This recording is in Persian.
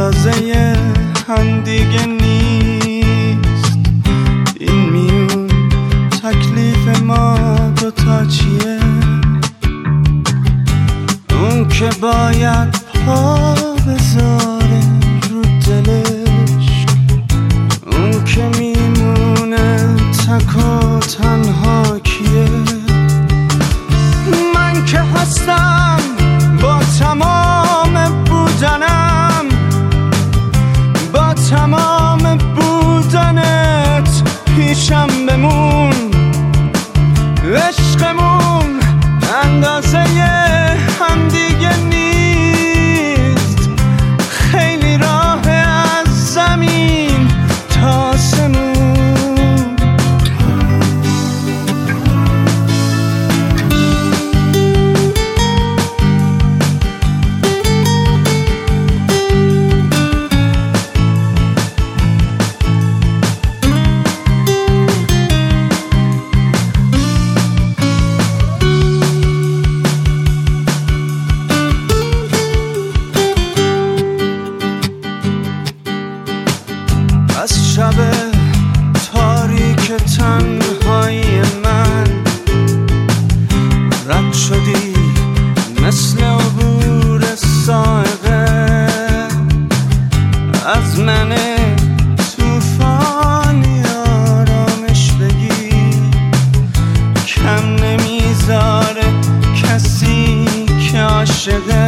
اندازه هم دیگه نیست. این میون تکلیف ما دوتا چیه؟ اون که باید پا بذاره رو دلش، اون که میمونه تک و تنها کیه؟ من که هستم با تمام بودنم، با تمام بودنت پیشم بمون. عشقمون اندازه هم دیگه نیست، خیلی راه از زمین تا آسمون. از شب تاریک تنهایی من رد شدی مثل عبور سائقه، از من توفانی آرامش بگی، کم نمیذاره کسی که عاشقه.